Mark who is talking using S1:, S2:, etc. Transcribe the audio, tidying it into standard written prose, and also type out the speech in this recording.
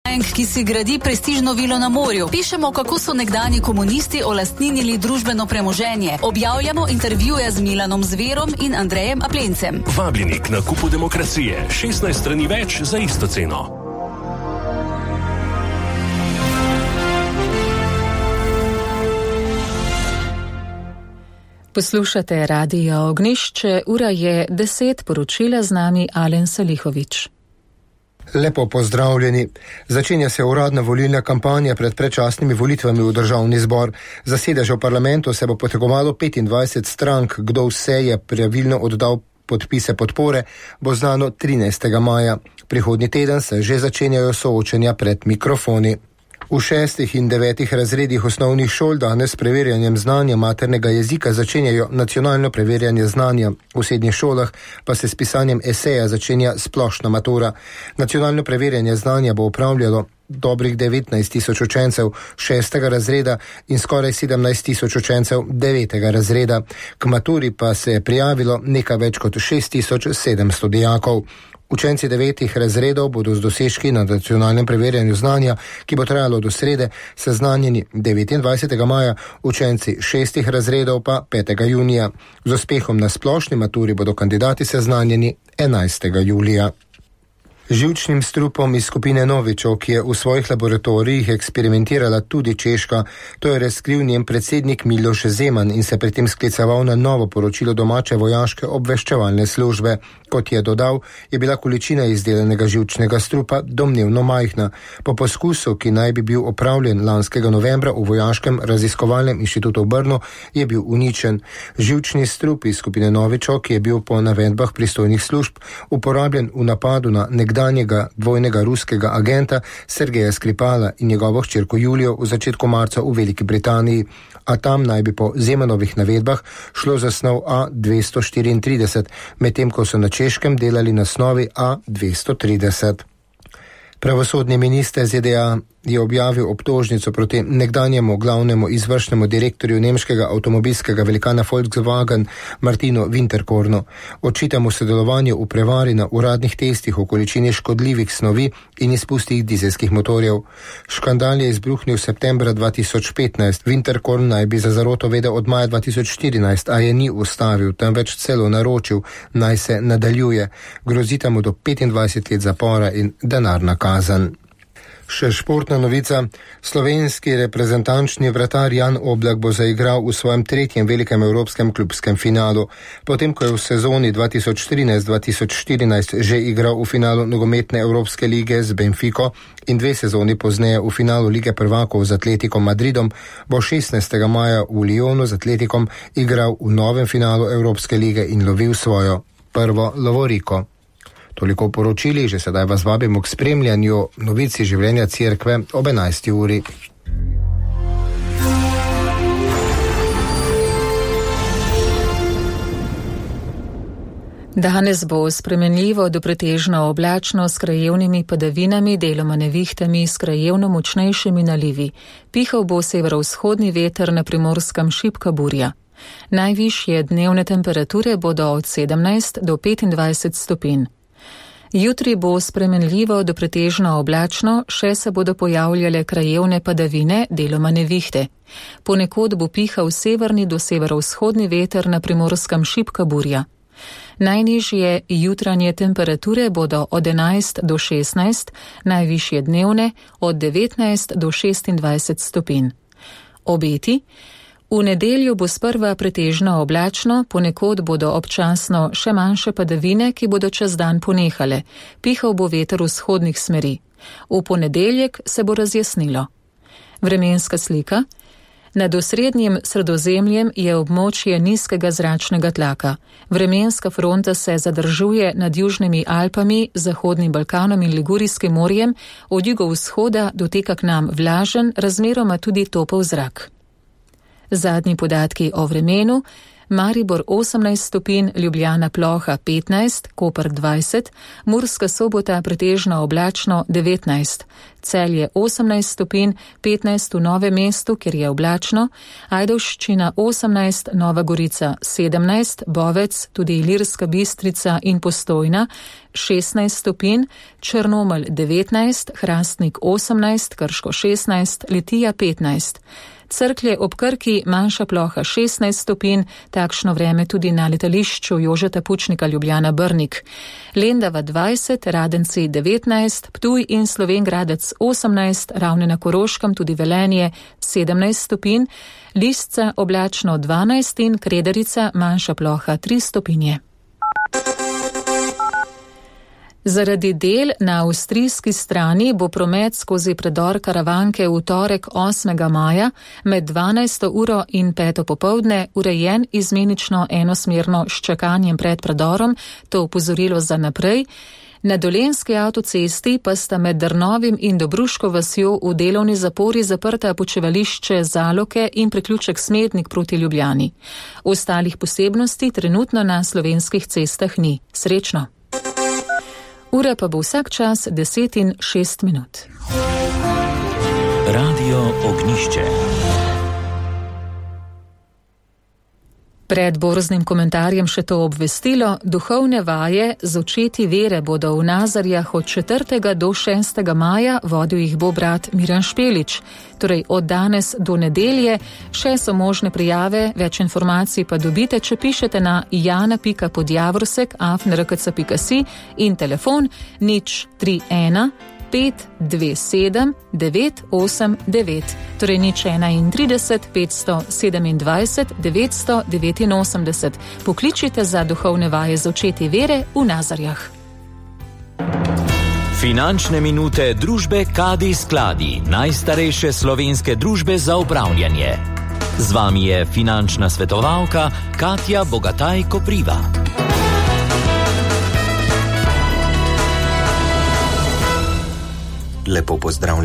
S1: Ki si gradi prestižno vilo na morju. Pišemo, kako so nekdanji komunisti olastninili družbeno premoženje. Objavljamo intervjuje z Milanom Zverom in Andrejem Aplencem.
S2: Vabljeni k nakupu Demokracije. 16 strani več za isto ceno.
S3: Poslušate Radio Ognjišče, ura je 10, poročila z nami Alen Salihovič.
S4: Lepo pozdravljeni. Začenja se uradna volilna kampanja pred predčasnimi volitvami v državni zbor. Za sedeže v parlamentu se bo potegovalo 25 strank. Kdo vse je pravilno oddal podpise podpore, bo znano 13. maja. Prihodnji teden se že začenjajo soočenja pred mikrofoni. V 6. in 9. razredih osnovnih šol danes s preverjanjem znanja maternega jezika začenjajo nacionalno preverjanje znanja. V srednjih šolah pa se s pisanjem eseja začenja splošna matura. Nacionalno preverjanje znanja bo upravljalo dobrih 19 tisoč učencev 6. razreda in skoraj 17 tisoč učencev 9. razreda. K maturi pa se je prijavilo nekaj več kot 6700 dijakov. Učenci 9. razredov bodo z dosežki na nacionalnem preverjanju znanja, ki bo trajalo do srede, seznanjeni 29. maja, učenci 6. razredov pa 5. junija. Z uspehom na splošni maturi bodo kandidati seznanjeni 11. julija. Živčnim strupom iz skupine Novičov, ki je v svojih laboratorijih eksperimentirala tudi Češka, to je razkril njen predsednik Miloš Zeman in se pri tem skliceval na novo poročilo domače vojaške obveščevalne službe. Kot je dodal, je bila količina izdelanega živčnega strupa domnevno majhna. Po poskusu, ki naj bi bil opravljen lanskega novembra v Vojaškem raziskovalnem inštitutu v Brnu, je bil uničen. Živčni strup iz skupine Novičov, ki je bil po navedbah pristojnih služb uporabljen v napadu na nekdanjega dvojnega ruskega agenta Sergeja Skripala in njegovo hčerko Julijo v začetku marca v Veliki Britaniji, a tam naj bi po Zemanovih navedbah šlo za snov A234, medtem ko so na Češkem delali na snovi A230. Pravosodni minister ZDA je objavil obtožnico proti nekdanjemu glavnemu izvršnemu direktorju nemškega avtomobilskega velikana Volkswagen Martinu Winterkornu. Očita mu sodelovanje v prevari na uradnih testih o količini škodljivih snovi in izpustih dizelskih motorjev. Škandal je izbruhnil septembra 2015. Winterkorn naj bi za zaroto vedel od maja 2014, a je ni ustavil, temveč celo naročil, naj se nadaljuje. Grozita mu do 25 let zapora in denarna kazen. Še športna novica. Slovenski reprezentančni vratar Jan Oblak bo zaigral v svojem tretjem velikem evropskem klubskem finalu. Potem, ko je v sezoni 2013-2014 že igral v finalu nogometne Evropske lige z Benfico in 2 sezoni pozneje v finalu Lige prvakov z Atletikom Madridom, bo 16. maja v Lyonu z Atletikom igral v novem finalu Evropske lige in lovil svojo prvo lovoriko. Toliko poročili, že sedaj vas vabimo k spremljanju novici življenja cerkve ob 11. uri.
S3: Danes bo spremenljivo do pretežno oblačno s krajevnimi padavinami, deloma nevihtami s krajevno močnejšimi nalivi. Pihal bo severovzhodni veter, na Primorskem šibka burja. Najvišje dnevne temperature bodo od 17 do 25 stopinj. Jutri bo spremenljivo do pretežno oblačno, še se bodo pojavljale krajevne padavine, deloma nevihte. Ponekod bo pihal severni do severovzhodni veter, na Primorskem šibka burja. Najnižje jutranje temperature bodo od 11 do 16, najvišje dnevne od 19 do 26 stopinj. Obeti. V nedeljo bo sprva pretežno oblačno, ponekod bodo občasno še manjše padavine, ki bodo čez dan ponehale. Pihal bo veter vzhodnih smeri. V ponedeljek se bo razjasnilo. Vremenska slika. Nad osrednjim Sredozemljem je območje nizkega zračnega tlaka. Vremenska fronta se zadržuje nad Južnimi Alpami, Zahodnim Balkanom in Ligurijskim morjem, od jugovzhoda doteka k nam vlažen, razmeroma tudi topel zrak. Zadnji podatki o vremenu. Maribor 18 stopinj, Ljubljana ploha 15, Koper 20, Murska Sobota pretežno oblačno 19, Celje 18 stopinj, 15 v Novem mestu, kjer je oblačno, Ajdovščina 18, Nova Gorica 17, Bovec, tudi Ilirska Bistrica in Postojna 16 stopinj, Črnomelj 19, Hrastnik 18, Krško 16, Litija 15. Cerklje ob Krki, manjša ploha 16 stopinj, takšno vreme tudi na letališču Jožeta Pučnika Ljubljana Brnik. Lendava 20, Radenci 19, Ptuj in Slovenj Gradec 18, Ravne na Koroškem, tudi Velenje 17 stopinj, Lisca oblačno 12 in Kredarica, manjša ploha 3 stopinje. Zaradi del na avstrijski strani bo promet skozi predor Karavanke v torek 8. maja med 12. uro in 5. popoldne urejen izmenično enosmerno s čakanjem pred predorom, to opozorilo za naprej. Na Dolenjski avtocesti pa sta med Drnovim in Dobruško vasjo v delovni zapori zaprta počivališče Zaloke in priključek Smednik proti Ljubljani. Ostalih posebnosti trenutno na slovenskih cestah ni. Srečno! Ura pa bo vsak čas 10:06.
S5: Radio Ognjišče.
S3: Pred borznim komentarjem še to obvestilo, duhovne vaje z očeti vere bodo v Nazarjah od 4. do 6. maja, vodil jih bo brat Miran Špelič. Torej od danes do nedelje, še so možne prijave, več informacij pa dobite, če pišete na jana.podjavrsek@rkc.si in telefon 031 527 989, torej 031 527 989. Pokličite za duhovne vaje z očeti vere v Nazarjah.
S5: Finančne minute družbe Kadi Skladi, najstarejše slovenske družbe za upravljanje. Z vami je finančna svetovalka Katja Bogataj Kopriva.
S6: Lepo pozdravljeni.